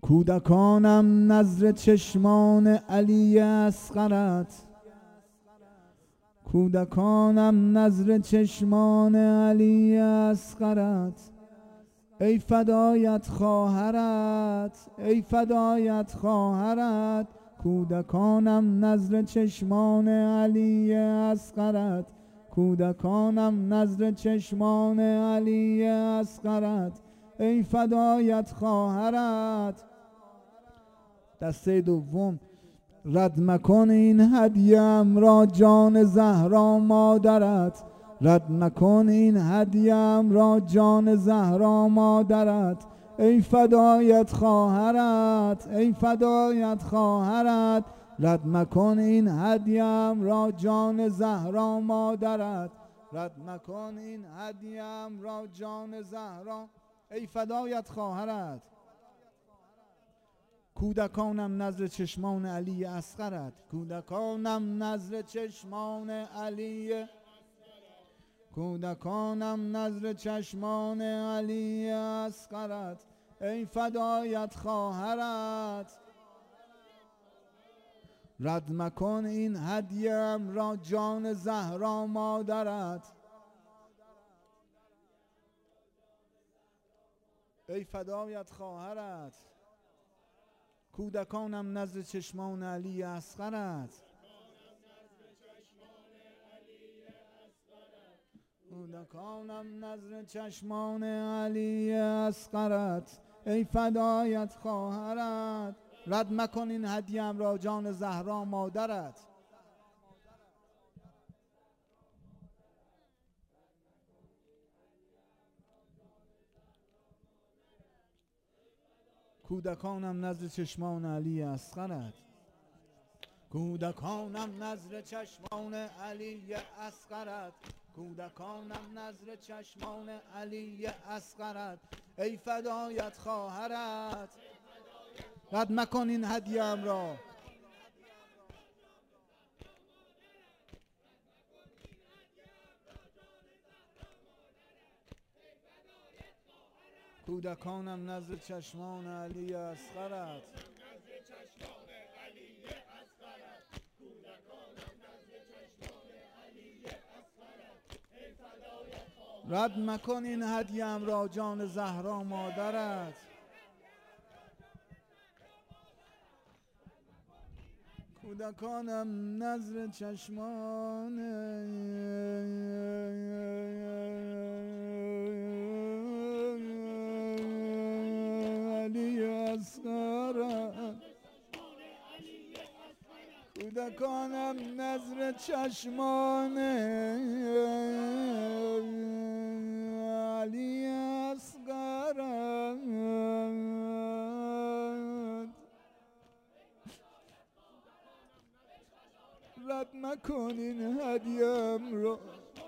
کودکانم نظر چشمان علی اصغرت، کودکانم نظر چشمان علی اصغرت. ای فدایت خواهرت، ای فدایت خواهرت، کودکانم نظر چشمان علی اصغرت، کودکانم نظر چشمان علی اصغرت. ای فدایت خواهرت. دسته دوم: رد مکن این هدیم را جان زهرا مادرت، رد مکن این هدیم را جان زهرا مادرت. ای فدایت خواهرت، ای فدایت خواهرت، رد مکن این هدیم را جان زهرا مادرت، رد مکن این هدیم را جان زهرا. ای فدایت خواهرت. کودکانم نظر چشمان علی اصغرت، کودکانم نظر چشمان علی، کودکانم نظر چشمان علی اصغرت. ای فدایت خواهرت. رد مکن این هدیم را جان زهرا مادرت. ای فدایت خواهرت. کودکانم نظر چشمان علی اصغرت، کودکانم نظر چشمان علی اصغرت. ای فدایت خواهرت. رد مکن این هدیم را جان زهرا مادرت. کودکانم نظر چشمان علی اصغرت، کودکانم نظر چشمان علی اصغرت، کودکانم نظر چشمان علی اصغرت. ای فدایت خواهرت. رد مکن این هدیم را. کودکانم نظر چشمان علی اصغرت، رد مکن این هدیم را جان زهرا مادرت. کودکانم نظر چشمان علی اصغرت، کودکانم نظر چشمان علی اصغرت. رد مکن این هدیم را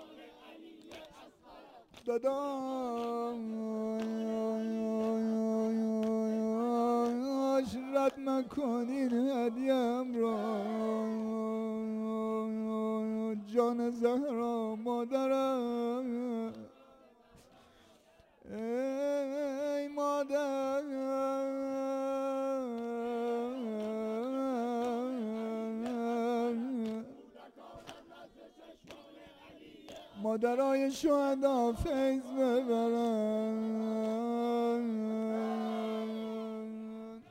داداش، رد مکن این هدیم را جان زهرا مادرم. ای مادر مادرای شهدا فیض ببرن.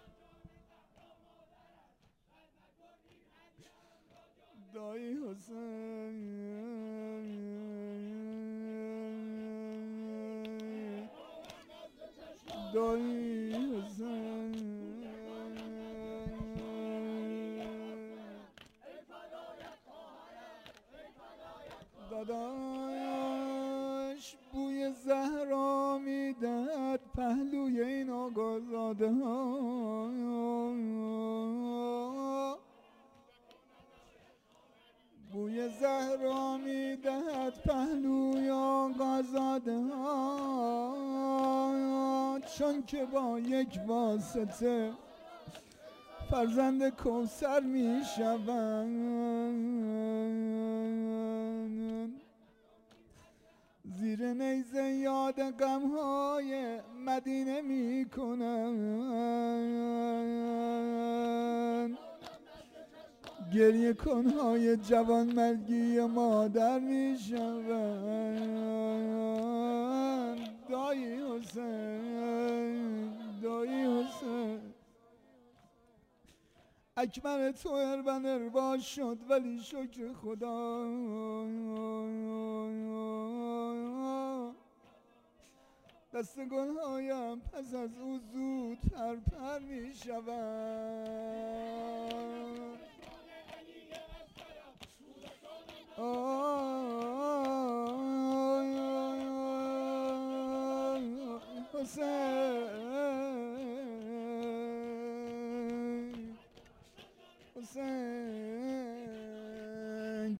دایی حسین، دایی حسین، داداش بوی زهرا میدهد پهلوی این آقازاده ها، بوی زهرا میدهد پهلوی آقازاده ها، چون که با یک واسطه فرزند کوثر میشوند. زیر نیزه یاد غمهای مدینه میکنم، گریه کنهای جوان مرگی مادر می شود. دایی حسین، دایی حسین، اکبر تو اربن اربا شد ولی شکر خدا دست گلهایم پس از او زود پر می شود. حسین